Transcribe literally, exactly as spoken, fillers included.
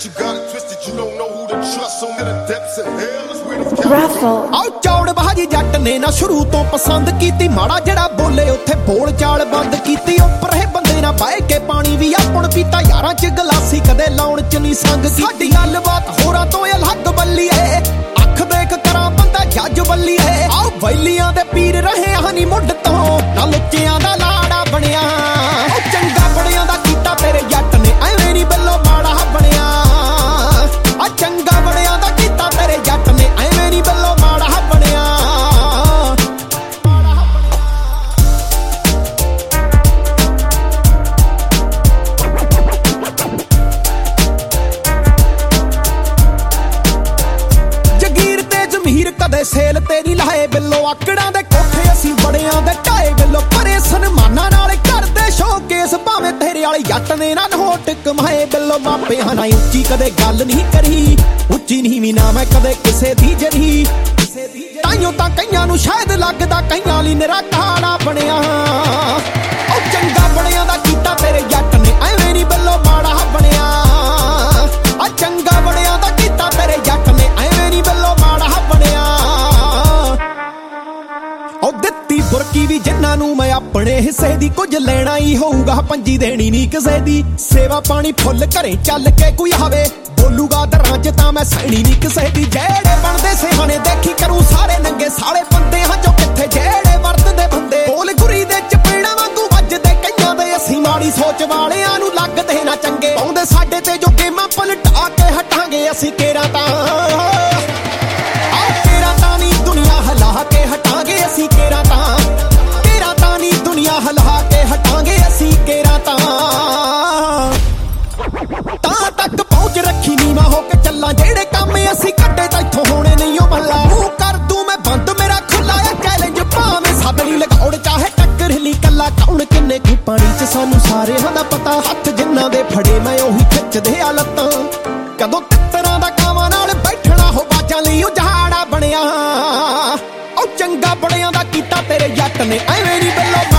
but you got it twisted. You don't know who to trust. So in the depths of hell is where these Ruffle ਆਓ ਚੌੜ ਬਾਜੀ ਜੱਟ ਨੇ ਨਾ ਸ਼ੁਰੂ ਤੋਂ ਪਸੰਦ ਕੀਤੀ ਮਾੜਾ ਜਿਹੜਾ ਬੋਲੇ ਉੱਥੇ ਬੋਲ ਚਾਲ ਬੰਦ ਕੀਤੀ ਉੱਪਰ ਇਹ ਬੰਦੇ ਨਾ ਬਾਏ ਕੇ ਪਾਣੀ ਵੀ ਆਪਣ ਪੀਤਾ ਯਾਰਾਂ ਚ ਗਲਾਸੀ ਕਦੇ ਲਾਉਣ ਚ ਨਹੀਂ ਸੰਗ ਸਾਡੀ ਗੱਲਬਾਤ ਹੋਰਾਂ ਤੋਂ ਅਲੱਗ ਬੱਲੀਏ ਅੱਖ ਦੇਖ ਕਰਾਂ ਬੰਦਾ ਜੱਜ ਬੱਲੀਏ ਆਓ ਵੈਲੀਆਂ ਦੇ ਪੀਰ ਰਹੇ ਹਨੀ ਮੁੱਢ ਤੋਂ ਨਾ ਲੁੱਚਿਆਂ ਦਾ ਲਾੜਾ ਬਣਿਆ ਉਹ ਚੰਗਾ ਬੜਿਆਂ ਦਾ ਕੀਤਾ ਤੇਰੇ ਜੱਟ ਨੇ ਐਵੇਂ ਨਹੀਂ ਬੱਲੋ ਮਾੜਾ ਬਣਿਆ ਆ ਚੰਗਾ ਬੜਿਆਂ ਦਾ ਕੀਤਾ ਤੇਰੇ ਜੱਟ ਨੇ ਐਵੇਂ ਨਹੀਂ ਬੱਲੋ ਮਾੜਾ ਬਣਿਆ ਜਗੀਰ ਤੇ ਜ਼ਮੀਰ ਕਦੇ ਸੇਲ ਤੇ ਨਹੀਂ ਲਾਏ ਬਿੱਲੋ ਆਕੜਾਂ ਦੇ ਕੋਠੇ ਅਸੀਂ ਬੜਿਆਂ ਦੇ ਢਾਏ ਬਿੱਲੋ ਪਰੇ ਸਨਮਾਨਾਂ ਨਾਲ ਕਰਦੇ ਸ਼ੋਕੇਸ ਭਾਵੇਂ ਤੇਰੇ ਵਾਲੀ ਜੱਟ ਨੇ ਨਾ ਨੋਟ ਕਮਾਏ ਬਿੱਲੋ ਮਾਪਿਆਂ ਨਾਲ ਉੱਚੀ ਕਦੇ ਗੱਲ ਨਹੀਂ ਕਰੀ ਉੱਚੀ ਨਹੀਂ ਵੀ ਨਾ ਮੈਂ ਕਦੇ ਕਿਸੇ ਦੀ ਜਰੀ ਤਾਈਓ ਤਾਂ ਕਈਆਂ ਨੂੰ ਸ਼ਾਇਦ ਲੱਗਦਾ ਕਈਆਂ ਲਈ ਨਿਰਾ ਕਾਲਾ ਬਣਿਆ ਉਹ ਚੰਗਾ ਬਣਿਆ ਦਾ ਕੀਤਾ ਤੇਰੇ ਜੱਟ ਨੇ ਐਵੇਂ ਨਹੀਂ ਬੱਲੋ ਮਾੜਾ ਬਣਿਆ ਆ ਚੰਗਾ ਬਣਿਆ ਦਾ ਕੀਤਾ ਤੇਰੇ ਜੱਟ ਨੇ ਐਵੇਂ ਨਹੀਂ ਬੱਲੋ ਮਾੜਾ ਬਣਿਆ ਉਹ ਦਿੱਤੀ ਬੁਰਕੀ ਵੀ ਜਿੰਨਾਂ ਨੂੰ ਮੈਂ ਆਪਣੇ ਹਿੱਸੇ ਦੀ ਕੁਝ ਲੈਣਾ ਹੀ ਹੋਊਗਾ ਪੰਜੀ ਦੇਣੀ ਨਹੀਂ ਕਿਸੇ ਦੀ ਸੇਵਾ ਪਾਣੀ ਫੁੱਲ ਘਰੇ ਚੱਲ ਕੇ ਕੋਈ ਆਵੇ ਬੋਲੂਗਾ ਦਰਾਂ ਚ ਤਾਂ ਮੈਂ ਸੈਣੀ ਨਹੀਂ ਕਿਸੇ ਦੀ ਜਿਹੜੇ ਬਣਦੇ ਸਿਹਾਣੇ ਦੇਖੀ ਕਰੂ ਸਾਰੇ ਨੰਗੇ ਸਾਲੇ ਬੰਦੇ ਹਾਂ ਜੋ ਕਿੱਥੇ ਜਿਹੜੇ ਵਰਤਦੇ ਬੰਦੇ ਬੋਲ ਗੁਰੀ ਦੇ ਚਪੇੜਾਂ ਵਾਂਗੂ ਵੱਜਦੇ ਕਈਆਂ ਦੇ ਅਸੀਂ ਮਾੜੀ ਸੋਚ ਵਾਲਿਆਂ ਨੂੰ ਲੱਗਦੇ ਨਾ ਚੰਗੇ ਪਾਉਂਦੇ ਸਾਡੇ ਤੇ ਜੋ ਗੇਮਾਂ ਪਲਟਾ ਕੇ ਹਟਾਂਗੇ ਅਸੀਂ ਕੇਰਾਂ ਤਾਂ ਆਹ ਕੇਰਾਂ ਤਾਂ ਨਹੀਂ ਦੁਨੀਆ ਹਿਲਾ ਕੇ ਹਟਾਂਗੇ ਅਸੀਂ ਕੇਰਾਂ ਤਾਂ ਕੇਰਾਂ ਤਾਂ ਨਹੀਂ ਦੁਨੀਆ ਹਿਲਾ ਕੇ ਹਟਾਂਗੇ ਅਸੀਂ ਕੇਰਾਂ ਤਾਂ ਤਾਂ ਤੱਕ ਪਹੁੰਚ ਰੱਖੀ ਨੀਵਾਂ ਹੋ ਕੇ ਚੱਲਾਂ ਜਿਹੜੇ ਕੰਮ ਅਸੀਂ ਕੱਢੇ ਤਾਂ ਇੱਥੋਂ ਹੋਣੇ ਨਹੀਂ ਉਹ ਮੱਲਾ ਮੂੰਹ ਕਰ ਦੂੰ ਮੈਂ ਬੰਦ ਮੇਰਾ ਖੁੱਲਾ ਆ ਚੈਲੰਜ ਭਾਵੇਂ ਸਦਲੀ ਲਗਾਉਣ ਚਾਹੇ ਟੱਕਰ ਹਿੱਲੀ ਕੱਲਾ ਕੌਣ ਕਿੰਨੇ ਕੁ ਪਾਣੀ ਚ ਸਾਨੂੰ ਸਾਰਿਆਂ ਦਾ ਪਤਾ ਹੱਥ ਜਿੰਨਾਂ ਦੇ ਫੜੇ ਮੈਂ ਉਹੀ ਖਿੱਚਦੇ ਆ ਲੱਤਾਂ ਕਦੋਂ ਤਿੱਤਰਾਂ ਦਾ ਕਾਵਾਂ ਨਾਲ ਬੈਠਣਾ ਹੋ ਬਾਜਾਂ ਲਈ ਉਜਾੜਾ ਬਣਿਆ ਉਹ ਚੰਗਾ ਬੜਿਆਂ ਦਾ ਕੀਤਾ ਤੇਰੇ ਜੱਟ ਨੇ ਐਵੇਂ ਨਹੀਂ ਬੱਲੋ